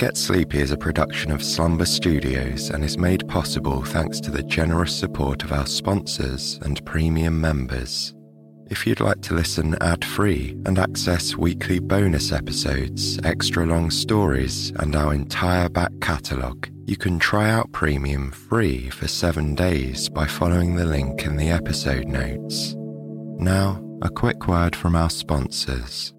Get Sleepy is a production of Slumber Studios and is made possible thanks to the generous support of our sponsors and premium members. If you'd like to listen ad-free and access weekly bonus episodes, extra long stories, and our entire back catalogue, you can try out Premium free for 7 days by following the link in the episode notes. Now, a quick word from our sponsors.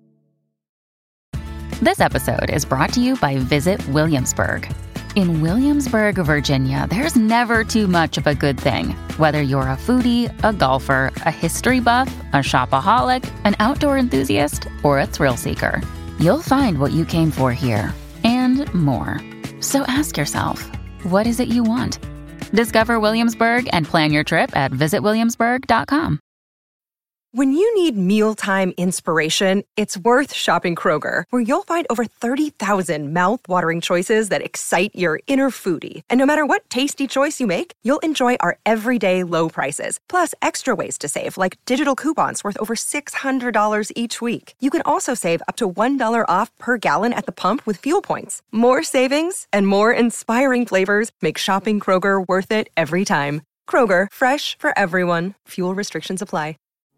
This episode is brought to you by Visit Williamsburg. In Williamsburg, Virginia, there's never too much of a good thing. Whether you're a foodie, a golfer, a history buff, a shopaholic, an outdoor enthusiast, or a thrill seeker, you'll find what you came for here and more. So ask yourself, what is it you want? Discover Williamsburg and plan your trip at visitwilliamsburg.com. When you need mealtime inspiration, it's worth shopping Kroger, where you'll find over 30,000 mouth-watering choices that excite your inner foodie. And no matter what tasty choice you make, you'll enjoy our everyday low prices, plus extra ways to save, like digital coupons worth over $600 each week. You can also save up to $1 off per gallon at the pump with fuel points. More savings and more inspiring flavors make shopping Kroger worth it every time. Kroger, fresh for everyone. Fuel restrictions apply.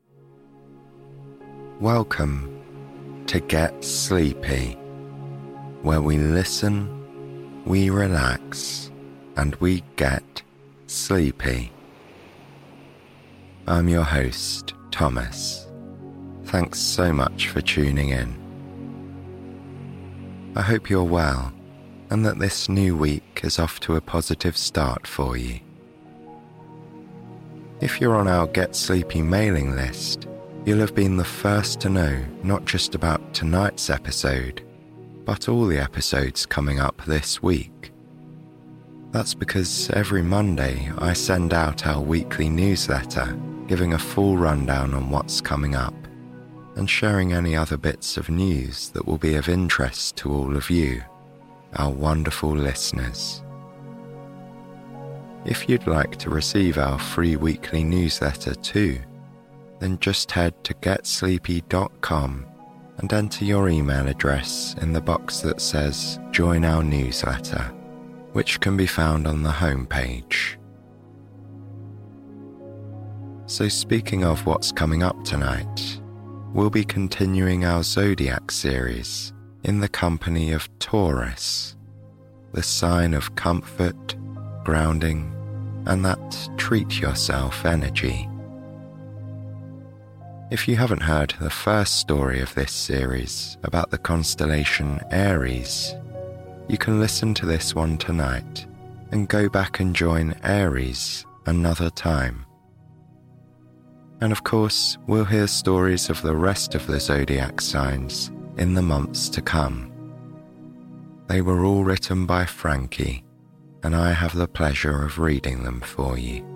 Welcome to Get Sleepy, where we listen, we relax, and we get sleepy. I'm your host, Thomas. Thanks so much for tuning in. I hope you're well and that this new week is off to a positive start for you. If you're on our Get Sleepy mailing list, you'll have been the first to know not just about tonight's episode, but all the episodes coming up this week. That's because every Monday I send out our weekly newsletter, giving a full rundown on what's coming up, and sharing any other bits of news that will be of interest to all of you, our wonderful listeners. If you'd like to receive our free weekly newsletter too, then just head to getsleepy.com and enter your email address in the box that says Join Our Newsletter, which can be found on the homepage. So speaking of what's coming up tonight, we'll be continuing our Zodiac series in the company of Taurus, the sign of comfort, grounding, and that treat yourself energy. If you haven't heard the first story of this series about the constellation Aries, you can listen to this one tonight and go back and join Aries another time. And of course, we'll hear stories of the rest of the zodiac signs in the months to come. They were all written by Frankie, and I have the pleasure of reading them for you.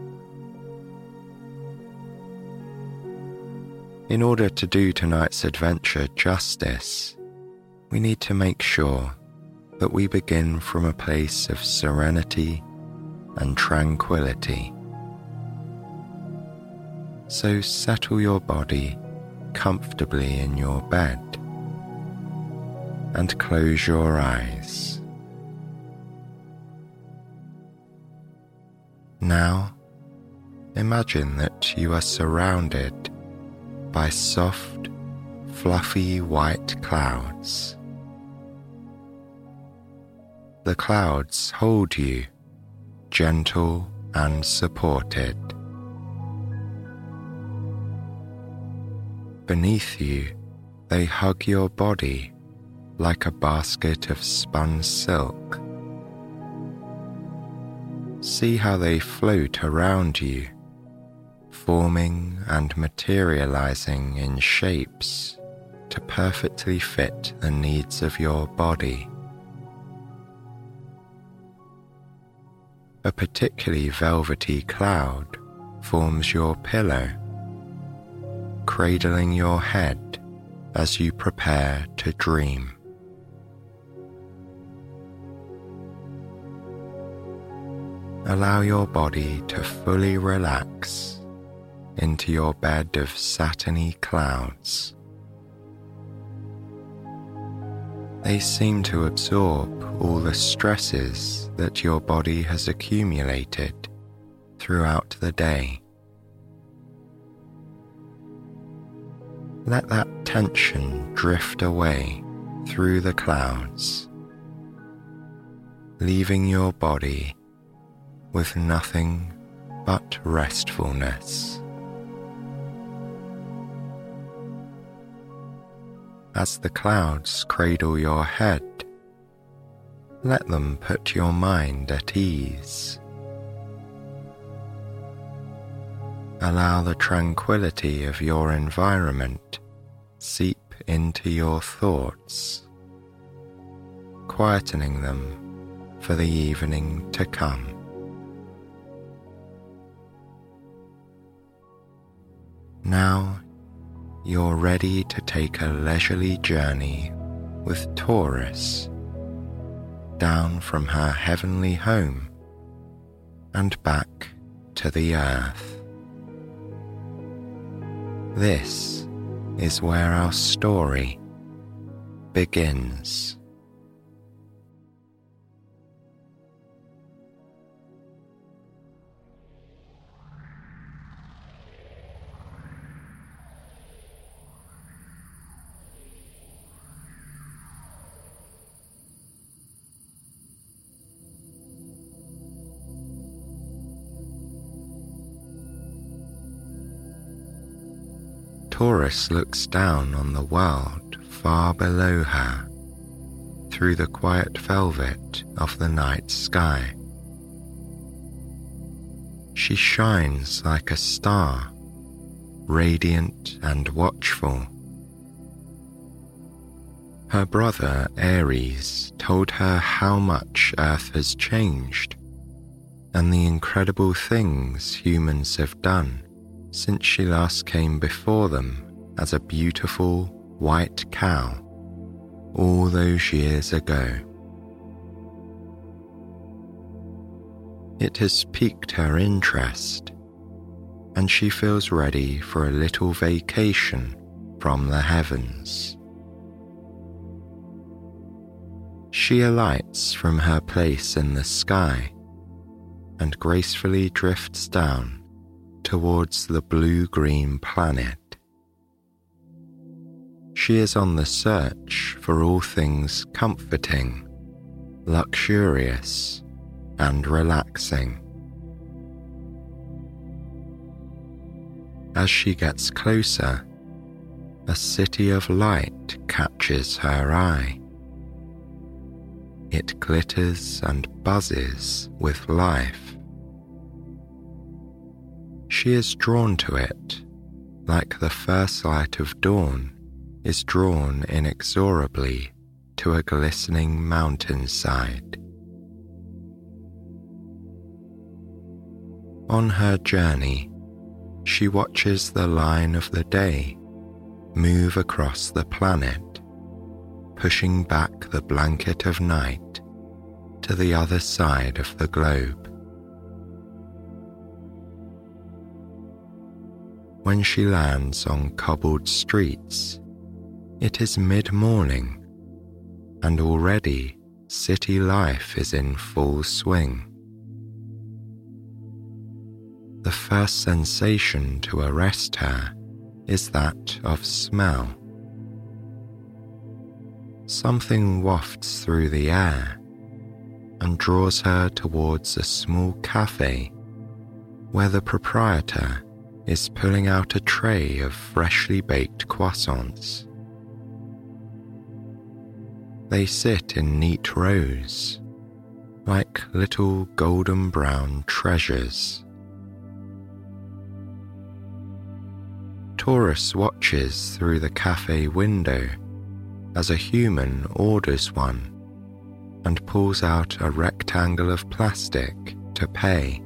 In order to do tonight's adventure justice, we need to make sure that we begin from a place of serenity and tranquility. So settle your body comfortably in your bed and close your eyes. Now, imagine that you are surrounded by soft, fluffy white clouds. The clouds hold you, gentle and supported. Beneath you, they hug your body like a basket of spun silk. See how they float around you, forming and materializing in shapes to perfectly fit the needs of your body. A particularly velvety cloud forms your pillow, cradling your head as you prepare to dream. Allow your body to fully relax into your bed of satiny clouds. They seem to absorb all the stresses that your body has accumulated throughout the day. Let that tension drift away through the clouds, leaving your body with nothing but restfulness. As the clouds cradle your head, let them put your mind at ease. Allow the tranquility of your environment seep into your thoughts, quietening them for the evening to come. Now you're ready to take a leisurely journey with Taurus down from her heavenly home and back to the earth. This is where our story begins. Taurus looks down on the world far below her through the quiet velvet of the night sky. She shines like a star, radiant and watchful. Her brother Aries told her how much Earth has changed and the incredible things humans have done since she last came before them as a beautiful white cow all those years ago. It has piqued her interest, and she feels ready for a little vacation from the heavens. She alights from her place in the sky and gracefully drifts down towards the blue-green planet. She is on the search for all things comforting, luxurious, and relaxing. As she gets closer, a city of light catches her eye. It glitters and buzzes with life. She is drawn to it, like the first light of dawn is drawn inexorably to a glistening mountainside. On her journey, she watches the line of the day move across the planet, pushing back the blanket of night to the other side of the globe. When she lands on cobbled streets, it is mid-morning, and already city life is in full swing. The first sensation to arrest her is that of smell. Something wafts through the air and draws her towards a small cafe where the proprietor is pulling out a tray of freshly baked croissants. They sit in neat rows, like little golden brown treasures. Taurus watches through the cafe window as a human orders one and pulls out a rectangle of plastic to pay.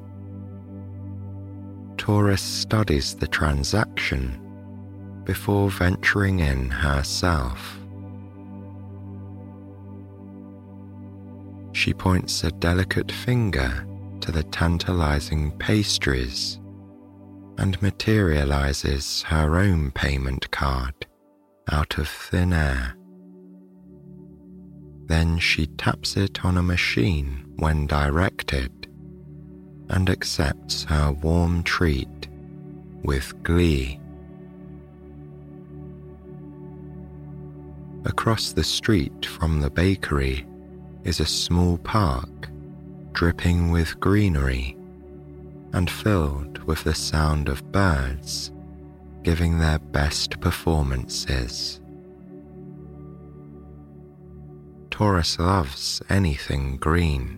Taurus studies the transaction before venturing in herself. She points a delicate finger to the tantalizing pastries and materializes her own payment card out of thin air. Then she taps it on a machine when directed and accepts her warm treat with glee. Across the street from the bakery is a small park dripping with greenery and filled with the sound of birds giving their best performances. Taurus loves anything green.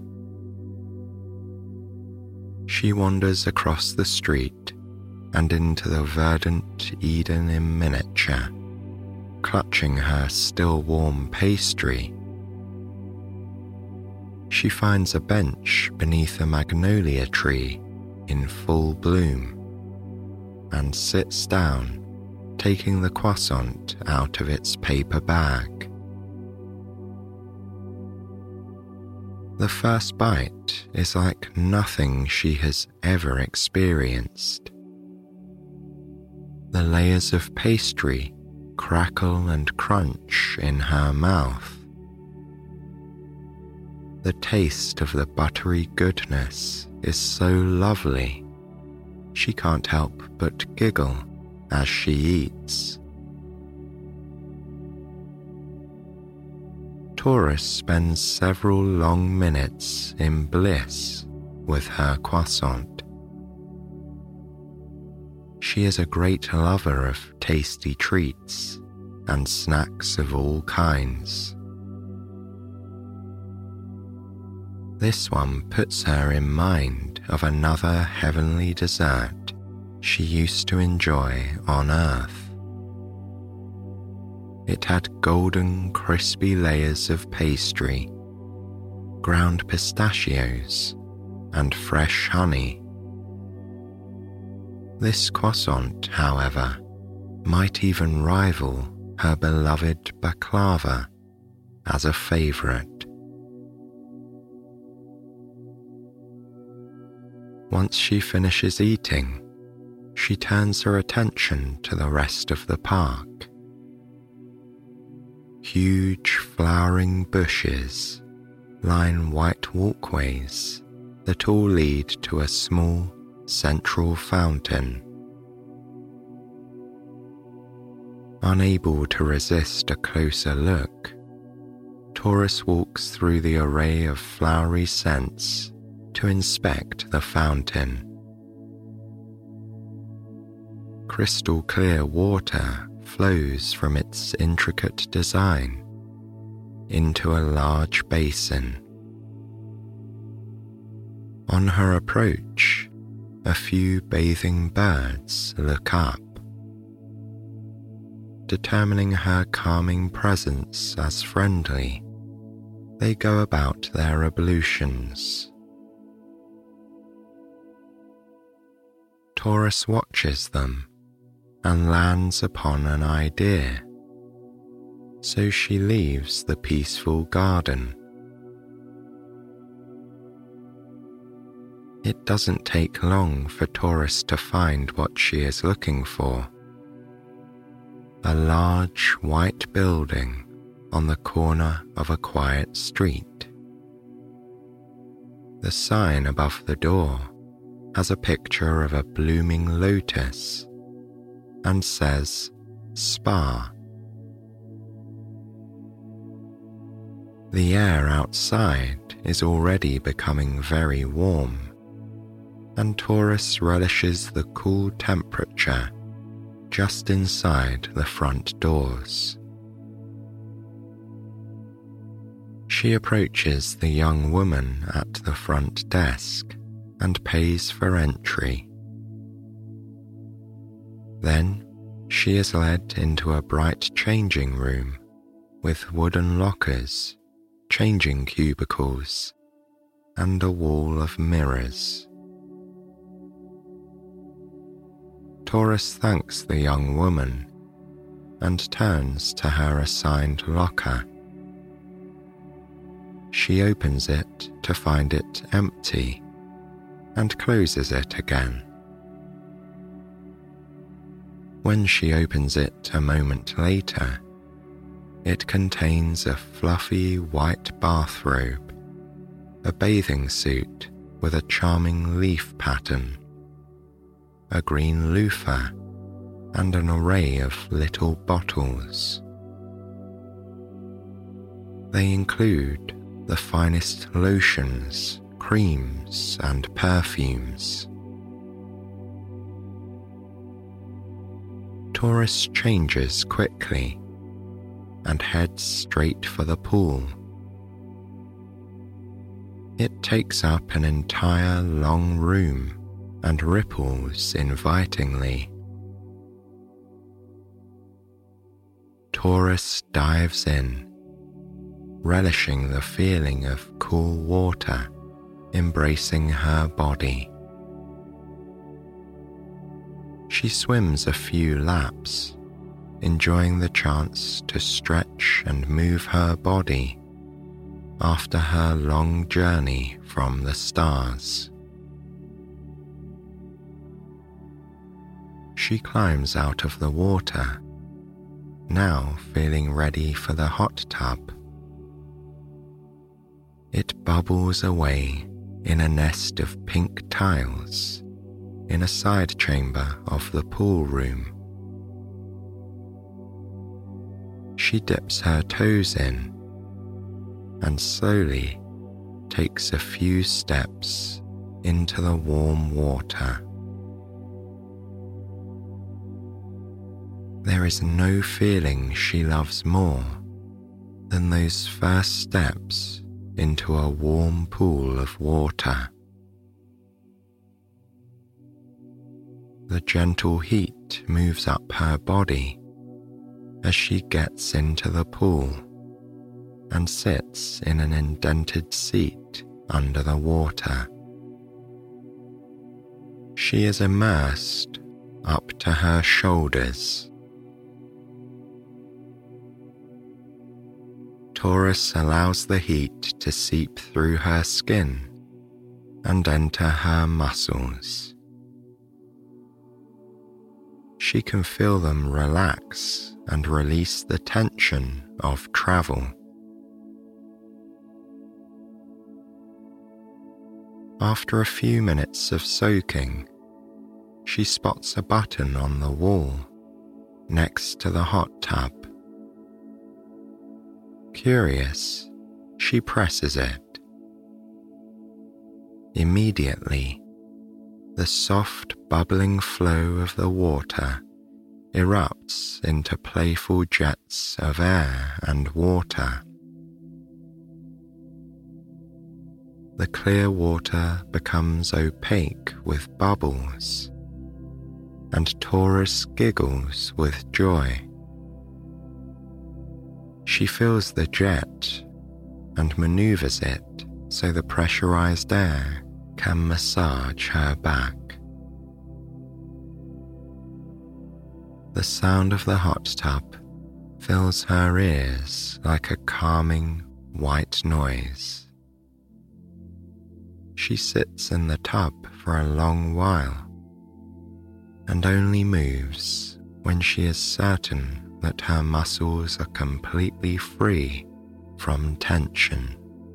She wanders across the street and into the verdant Eden in miniature, clutching her still warm pastry. She finds a bench beneath a magnolia tree in full bloom and sits down, taking the croissant out of its paper bag. The first bite is like nothing she has ever experienced. The layers of pastry crackle and crunch in her mouth. The taste of the buttery goodness is so lovely, she can't help but giggle as she eats. Taurus spends several long minutes in bliss with her croissant. She is a great lover of tasty treats and snacks of all kinds. This one puts her in mind of another heavenly dessert she used to enjoy on Earth. It had golden, crispy layers of pastry, ground pistachios, and fresh honey. This croissant, however, might even rival her beloved baklava as a favorite. Once she finishes eating, she turns her attention to the rest of the park. Huge flowering bushes line white walkways that all lead to a small central fountain. Unable to resist a closer look, Taurus walks through the array of flowery scents to inspect the fountain. Crystal clear water flows from its intricate design into a large basin. On her approach, a few bathing birds look up. Determining her calming presence as friendly, they go about their ablutions. Taurus watches them and lands upon an idea, so she leaves the peaceful garden. It doesn't take long for Taurus to find what she is looking for. A large white building on the corner of a quiet street. The sign above the door has a picture of a blooming lotus and says spa. The air outside is already becoming very warm, and Taurus relishes the cool temperature just inside the front doors. She approaches the young woman at the front desk and pays for entry. Then she is led into a bright changing room with wooden lockers, changing cubicles, and a wall of mirrors. Taurus thanks the young woman and turns to her assigned locker. She opens it to find it empty and closes it again. When she opens it a moment later, It contains a fluffy white bathrobe, a bathing suit with a charming leaf pattern, a green loofah, and an array of little bottles. They include the finest lotions, creams, and perfumes. Taurus changes quickly and heads straight for the pool. It takes up an entire long room and ripples invitingly. Taurus dives in, relishing the feeling of cool water embracing her body. She swims a few laps, enjoying the chance to stretch and move her body after her long journey from the stars. She climbs out of the water, now feeling ready for the hot tub. It bubbles away in a nest of pink tiles in a side chamber of the pool room. She dips her toes in and slowly takes a few steps into the warm water. There is no feeling she loves more than those first steps into a warm pool of water. The gentle heat moves up her body as she gets into the pool and sits in an indented seat under the water. She is immersed up to her shoulders. Taurus allows the heat to seep through her skin and enter her muscles. She can feel them relax and release the tension of travel. After a few minutes of soaking, she spots a button on the wall next to the hot tub. Curious, she presses it. Immediately, the soft bubbling flow of the water erupts into playful jets of air and water. The clear water becomes opaque with bubbles, and Taurus giggles with joy. She fills the jet and maneuvers it so the pressurized air can massage her back. The sound of the hot tub fills her ears like a calming white noise. She sits in the tub for a long while and only moves when she is certain that her muscles are completely free from tension.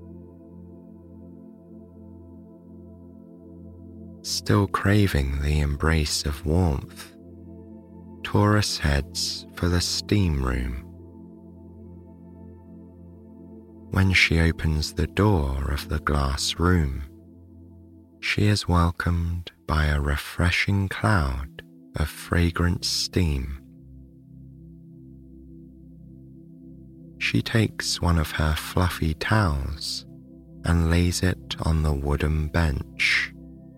Still craving the embrace of warmth, Taurus heads for the steam room. When she opens the door of the glass room, she is welcomed by a refreshing cloud of fragrant steam. She takes one of her fluffy towels and lays it on the wooden bench.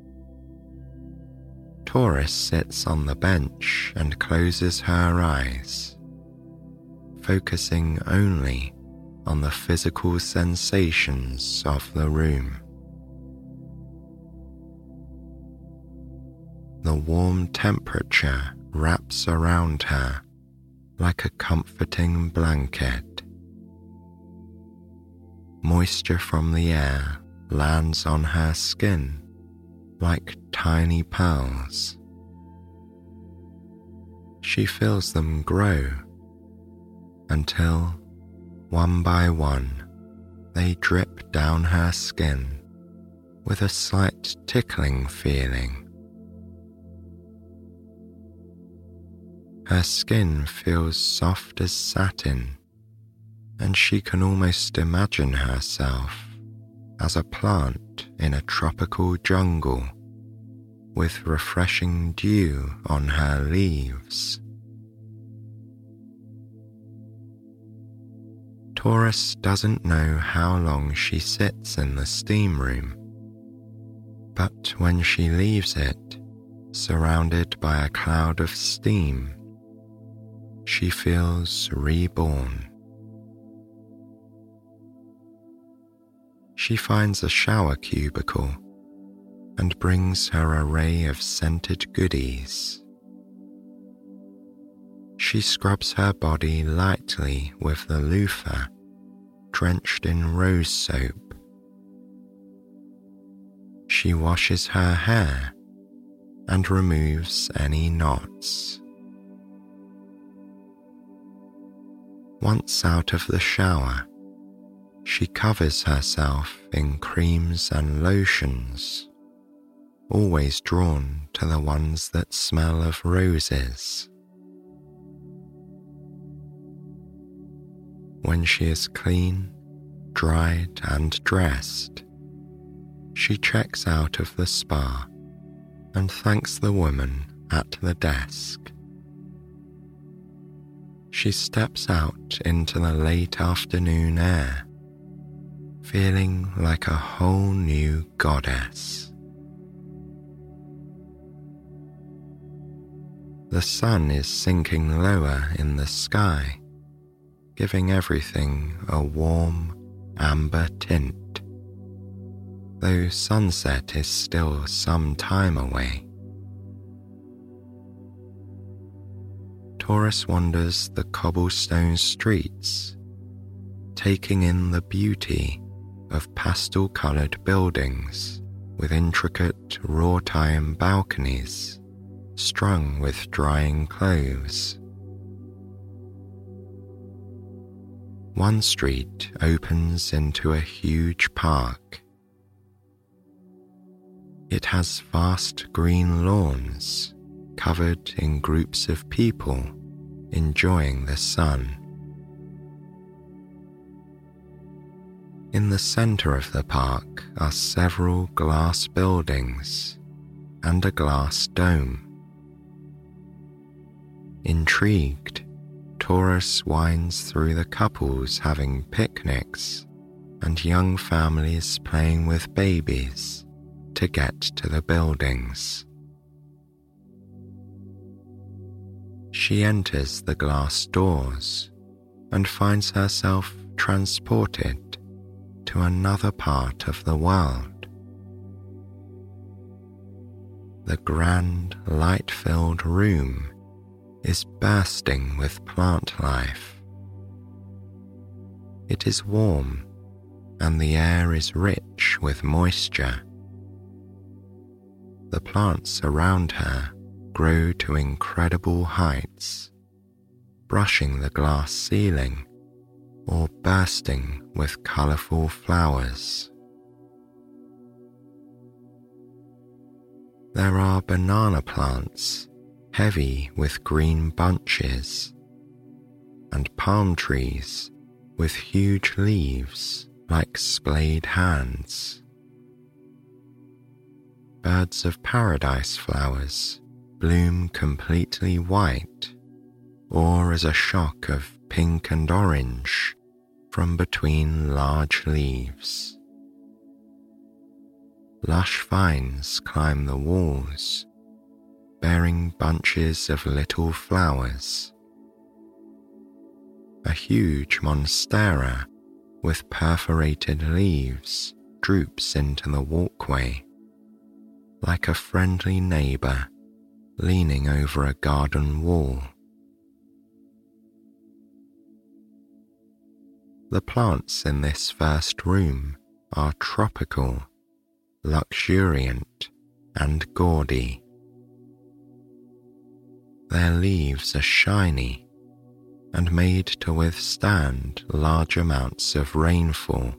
Taurus sits on the bench and closes her eyes, focusing only on the physical sensations of the room. The warm temperature wraps around her like a comforting blanket. Moisture from the air lands on her skin like tiny pearls. She feels them grow until One by one, they drip down her skin with a slight tickling feeling. Her skin feels soft as satin, and she can almost imagine herself as a plant in a tropical jungle with refreshing dew on her leaves. Taurus doesn't know how long she sits in the steam room, but when she leaves it, surrounded by a cloud of steam, she feels reborn. She finds a shower cubicle and brings her array of scented goodies. She scrubs her body lightly with the loofah drenched in rose soap. She washes her hair and removes any knots. Once out of the shower, she covers herself in creams and lotions, always drawn to the ones that smell of roses. When she is clean, dried and dressed, she checks out of the spa and thanks the woman at the desk. She steps out into the late afternoon air, feeling like a whole new goddess. The sun is sinking lower in the sky, giving everything a warm amber tint, though sunset is still some time away. Taurus wanders the cobblestone streets, taking in the beauty of pastel-coloured buildings with intricate wrought iron balconies strung with drying clothes. One street opens into a huge park. It has vast green lawns covered in groups of people enjoying the sun. In the centre of the park are several glass buildings and a glass dome. Intrigued, Taurus winds through the couples having picnics and young families playing with babies to get to the buildings. She enters the glass doors and finds herself transported to another part of the world. The grand, light-filled room is bursting with plant life. It is warm and the air is rich with moisture. The plants around her grow to incredible heights, brushing the glass ceiling or bursting with colourful flowers. There are banana plants heavy with green bunches, and palm trees with huge leaves like splayed hands. Birds of paradise flowers bloom completely white, or as a shock of pink and orange from between large leaves. Lush vines climb the walls, bearing bunches of little flowers. A huge monstera with perforated leaves droops into the walkway, like a friendly neighbour leaning over a garden wall. The plants in this first room are tropical, luxuriant, and gaudy. Their leaves are shiny, and made to withstand large amounts of rainfall.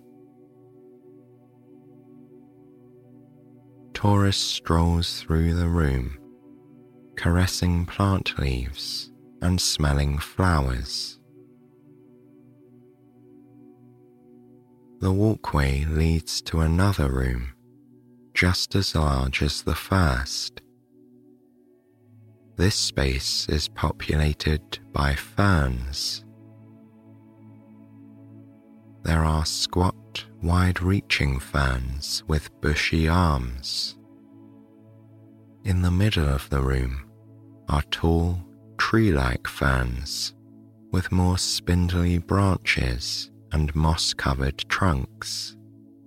Taurus strolls through the room, caressing plant leaves and smelling flowers. The walkway leads to another room, just as large as the first. This space is populated by ferns. There are squat, wide-reaching ferns with bushy arms. In the middle of the room are tall, tree-like ferns with more spindly branches and moss-covered trunks.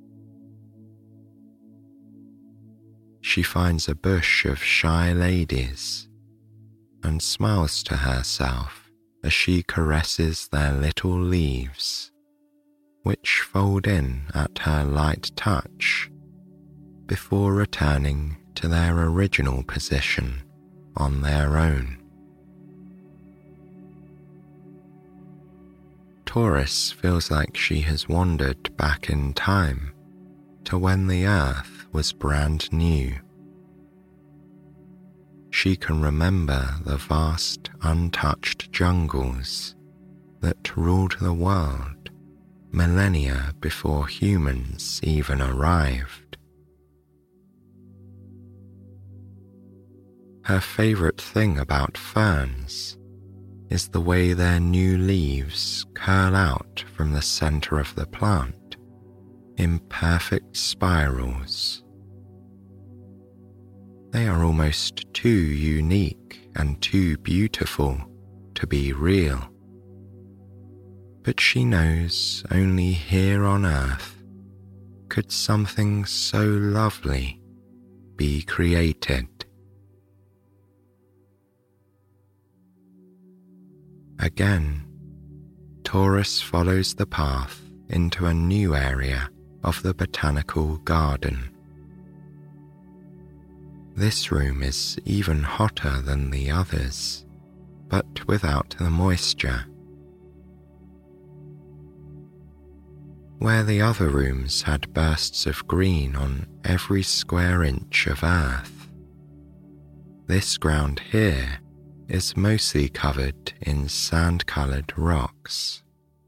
She finds a bush of shy ladies and smiles to herself as she caresses their little leaves, which fold in at her light touch before returning to their original position on their own. Taurus feels like she has wandered back in time to when the earth was brand new. She can remember the vast, untouched jungles that ruled the world millennia before humans even arrived. Her favorite thing about ferns is the way their new leaves curl out from the center of the plant in perfect spirals. They are almost too unique and too beautiful to be real. But she knows only here on Earth could something so lovely be created. Again, Taurus follows the path into a new area of the botanical garden. This room is even hotter than the others, but without the moisture. Where the other rooms had bursts of green on every square inch of earth, this ground here is mostly covered in sand-colored rocks.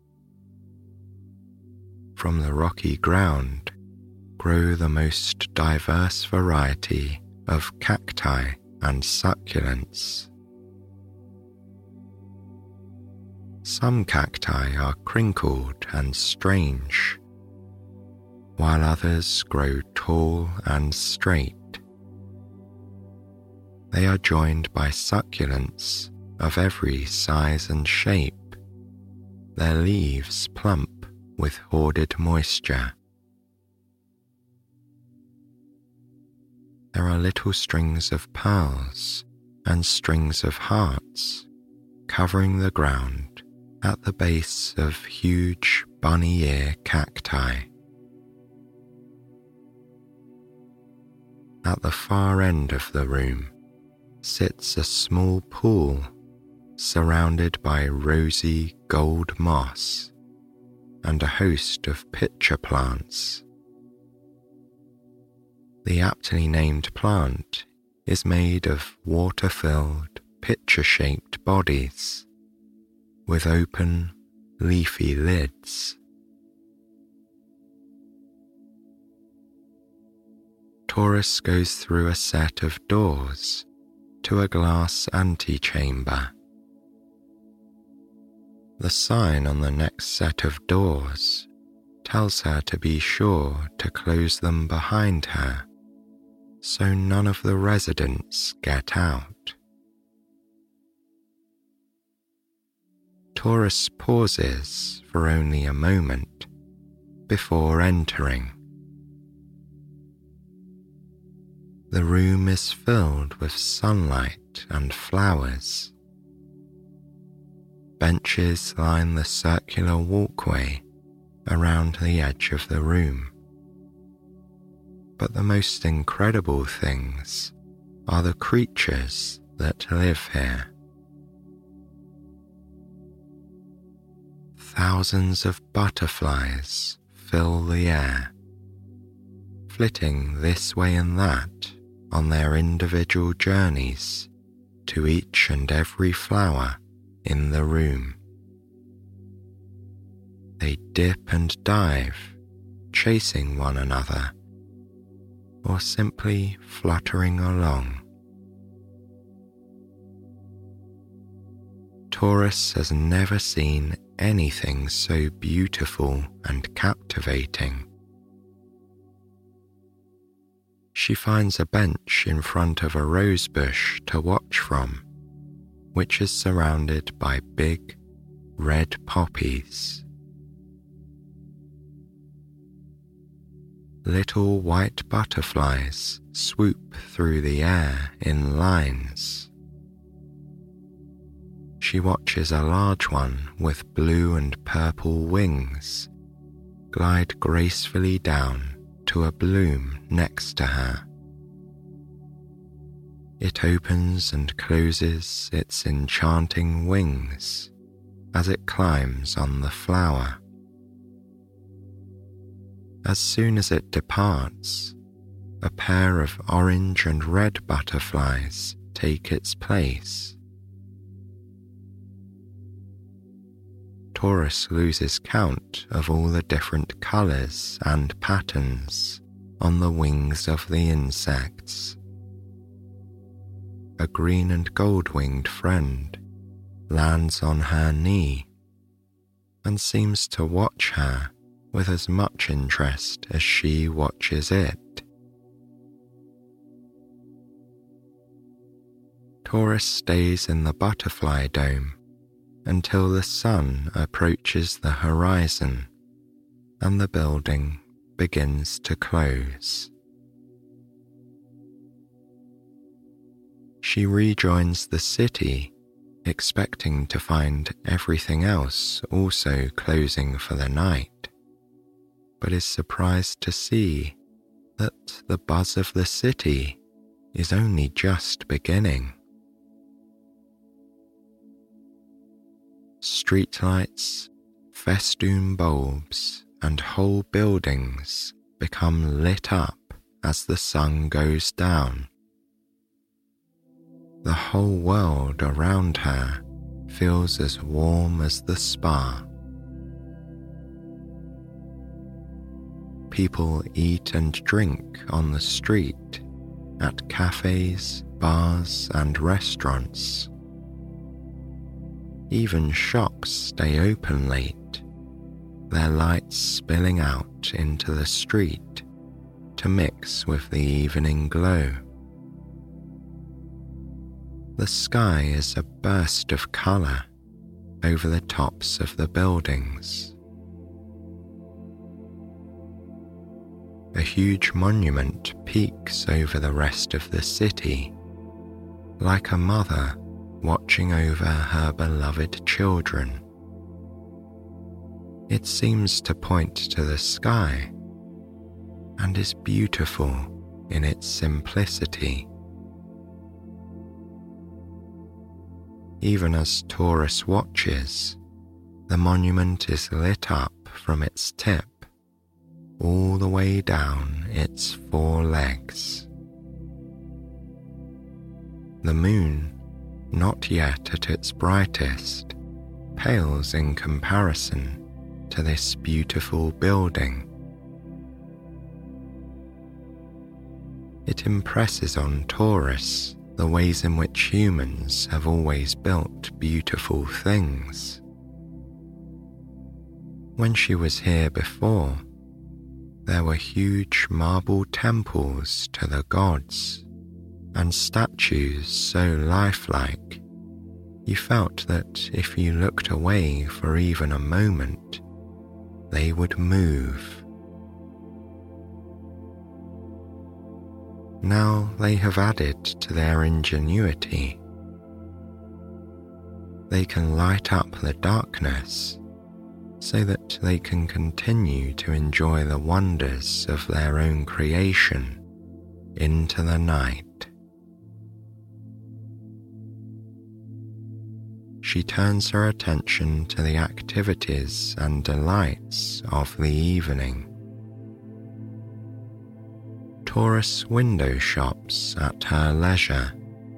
From the rocky ground grow the most diverse variety of cacti and succulents. Some cacti are crinkled and strange, while others grow tall and straight. They are joined by succulents of every size and shape, their leaves plump with hoarded moisture. There are little strings of pearls and strings of hearts covering the ground at the base of huge bunny ear cacti. At the far end of the room sits a small pool surrounded by rosy gold moss and a host of pitcher plants. The aptly named plant is made of water-filled, pitcher-shaped bodies with open, leafy lids. Taurus goes through a set of doors to a glass antechamber. The sign on the next set of doors tells her to be sure to close them behind her, so none of the residents get out. Taurus pauses for only a moment before entering. The room is filled with sunlight and flowers. Benches line the circular walkway around the edge of the room. But the most incredible things are the creatures that live here. thousands of butterflies fill the air, flitting this way and that on their individual journeys to each and every flower in the room. They dip and dive, chasing one another, or simply fluttering along. Taurus has never seen anything so beautiful and captivating. She finds a bench in front of a rose bush to watch from, which is surrounded by big, red poppies. Little white butterflies swoop through the air in lines. She watches a large one with blue and purple wings glide gracefully down to a bloom next to her. It opens and closes its enchanting wings as it climbs on the flower. As soon as it departs, a pair of orange and red butterflies take its place. Taurus loses count of all the different colours and patterns on the wings of the insects. A green and gold-winged friend lands on her knee and seems to watch her with as much interest as she watches it. Taurus stays in the butterfly dome until the sun approaches the horizon and the building begins to close. She rejoins the city, expecting to find everything else also closing for the night, but is surprised to see that the buzz of the city is only just beginning. Streetlights, festoon bulbs, and whole buildings become lit up as the sun goes down. The whole world around her feels as warm as the spa. People eat and drink on the street, at cafes, bars, and restaurants. Even shops stay open late, their lights spilling out into the street to mix with the evening glow. The sky is a burst of colour over the tops of the buildings. A huge monument peaks over the rest of the city, like a mother watching over her beloved children. It seems to point to the sky and is beautiful in its simplicity. Even as Taurus watches, the monument is lit up from its tip all the way down its 4 legs. The moon, not yet at its brightest, pales in comparison to this beautiful building. It impresses on Taurus the ways in which humans have always built beautiful things. When she was here before, there were huge marble temples to the gods and statues so lifelike, you felt that if you looked away for even a moment, they would move. Now they have added to their ingenuity. They can light up the darkness so that they can continue to enjoy the wonders of their own creation into the night. she turns her attention to the activities and delights of the evening. Taurus window shops at her leisure.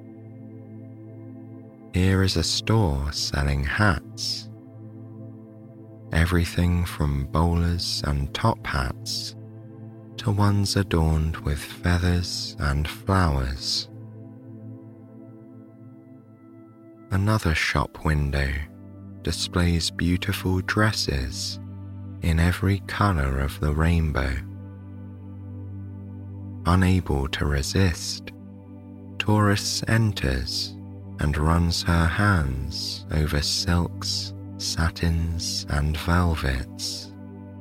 Here is a store selling hats. Everything from bowlers and top hats to ones adorned with feathers and flowers. Another shop window displays beautiful dresses in every colour of the rainbow. Unable to resist, Taurus enters and runs her hands over silks, satins, and velvets.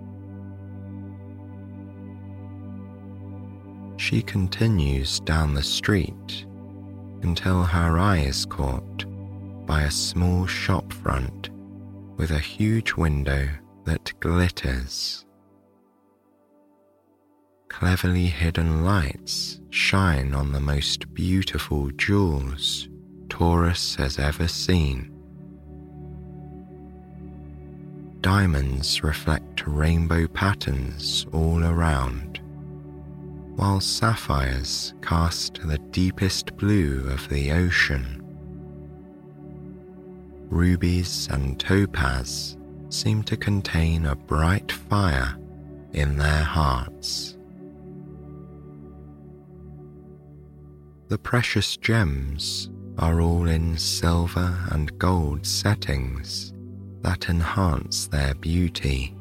She continues down the street until her eye is caught by a small shop front with a huge window that glitters. Cleverly hidden lights shine on the most beautiful jewels Taurus has ever seen. Diamonds reflect rainbow patterns all around, while sapphires cast the deepest blue of the ocean. Rubies and topaz seem to contain a bright fire in their hearts. The precious gems are all in silver and gold settings that enhance their beauty.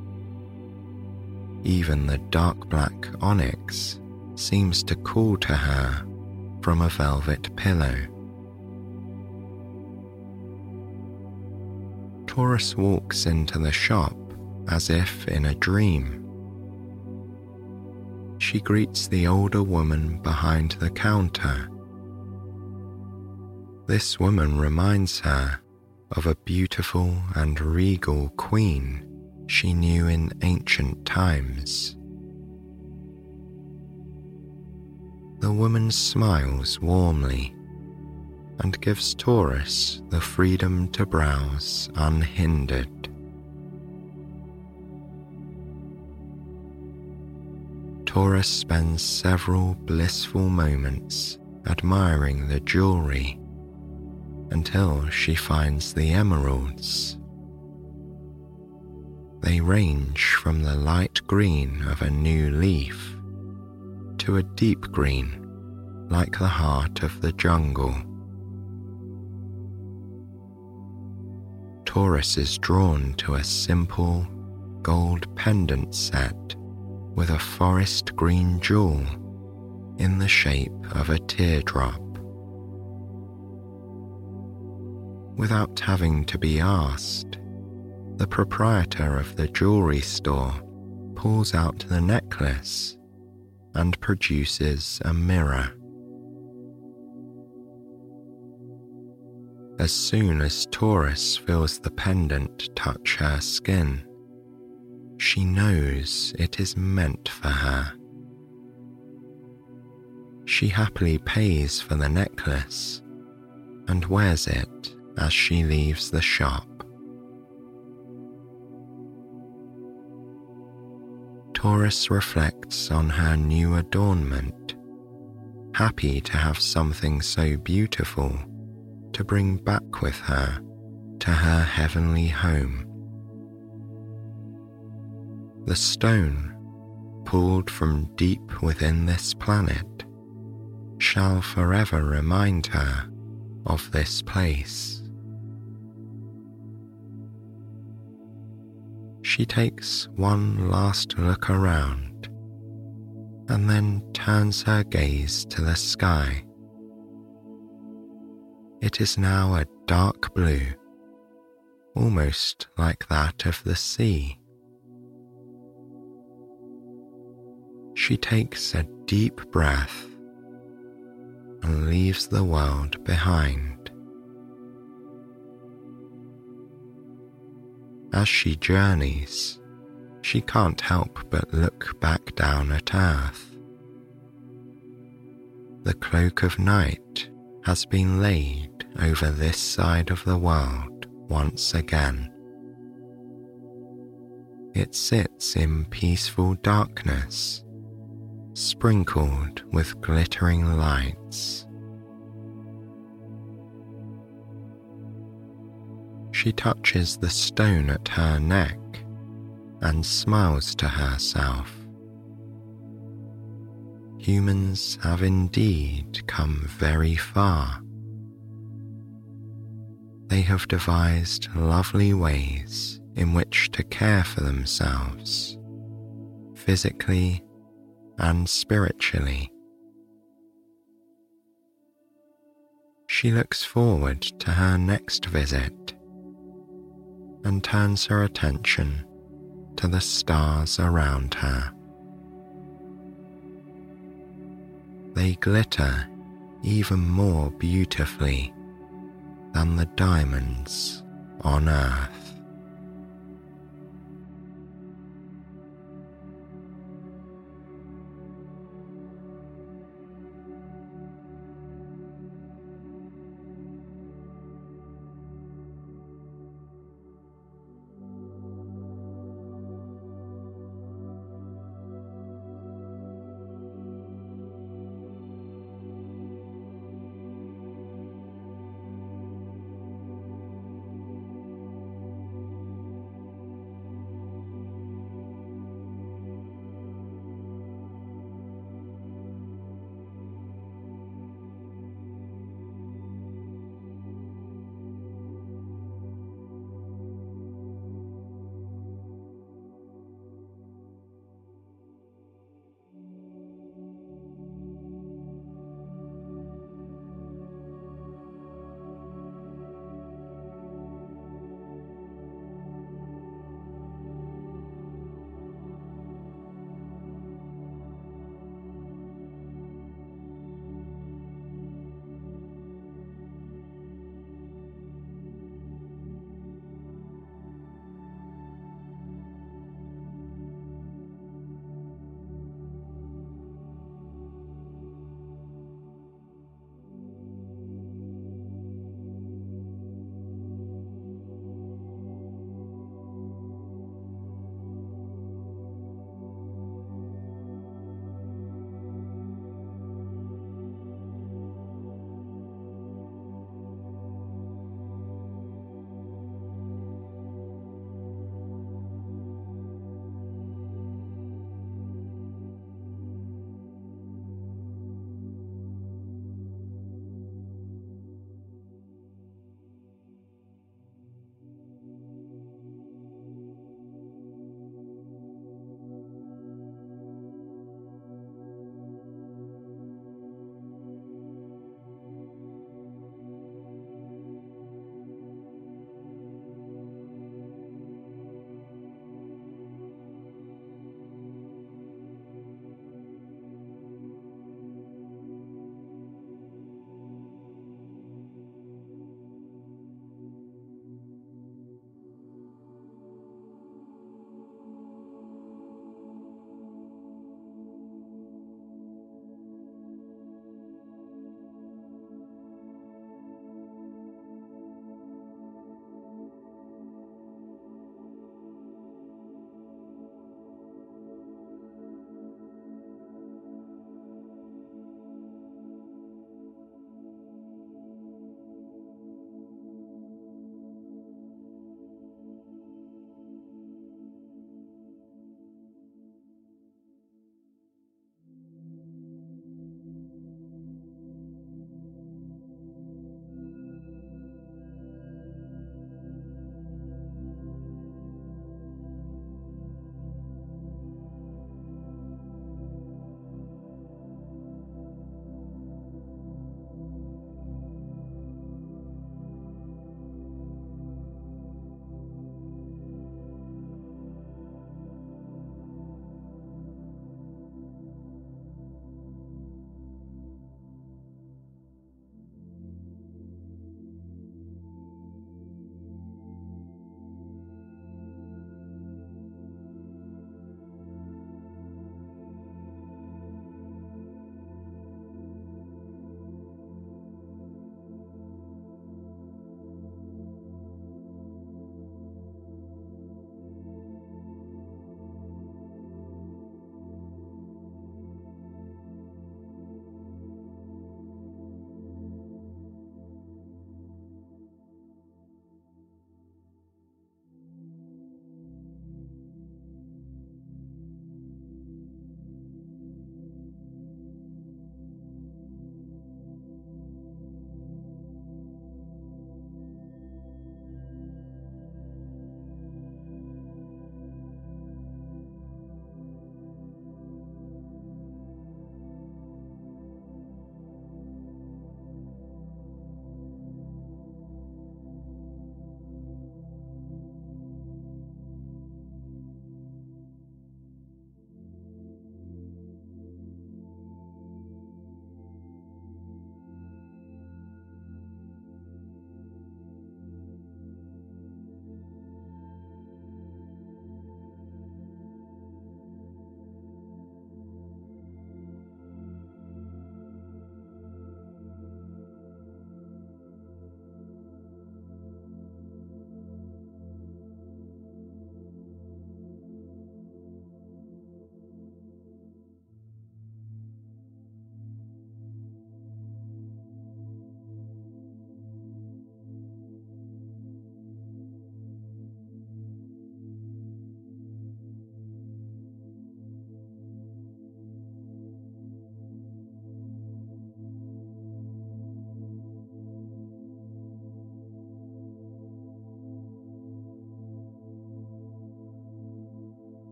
Even the dark black onyx seems to call to her from a velvet pillow. Taurus walks into the shop as if in a dream. She greets the older woman behind the counter. This woman reminds her of a beautiful and regal queen she knew in ancient times. The woman smiles warmly and gives Taurus the freedom to browse unhindered. Taurus spends several blissful moments admiring the jewelry until she finds the emeralds. They range from the light green of a new leaf to a deep green like the heart of the jungle. Taurus is drawn to a simple gold pendant set with a forest green jewel in the shape of a teardrop. Without having to be asked, the proprietor of the jewelry store pulls out the necklace and produces a mirror. As soon as Taurus feels the pendant touch her skin, she knows it is meant for her. She happily pays for the necklace and wears it as she leaves the shop. Taurus reflects on her new adornment, happy to have something so beautiful to bring back with her to her heavenly home. The stone, pulled from deep within this planet, shall forever remind her of this place. She takes one last look around and then turns her gaze to the sky. It is now a dark blue, almost like that of the sea. She takes a deep breath and leaves the world behind. As she journeys, she can't help but look back down at Earth. The cloak of night has been laid over this side of the world once again. It sits in peaceful darkness, sprinkled with glittering lights. She touches the stone at her neck and smiles to herself. Humans have indeed come very far. They have devised lovely ways in which to care for themselves, physically and spiritually. She looks forward to her next visit and turns her attention to the stars around her. They glitter even more beautifully than the diamonds on Earth.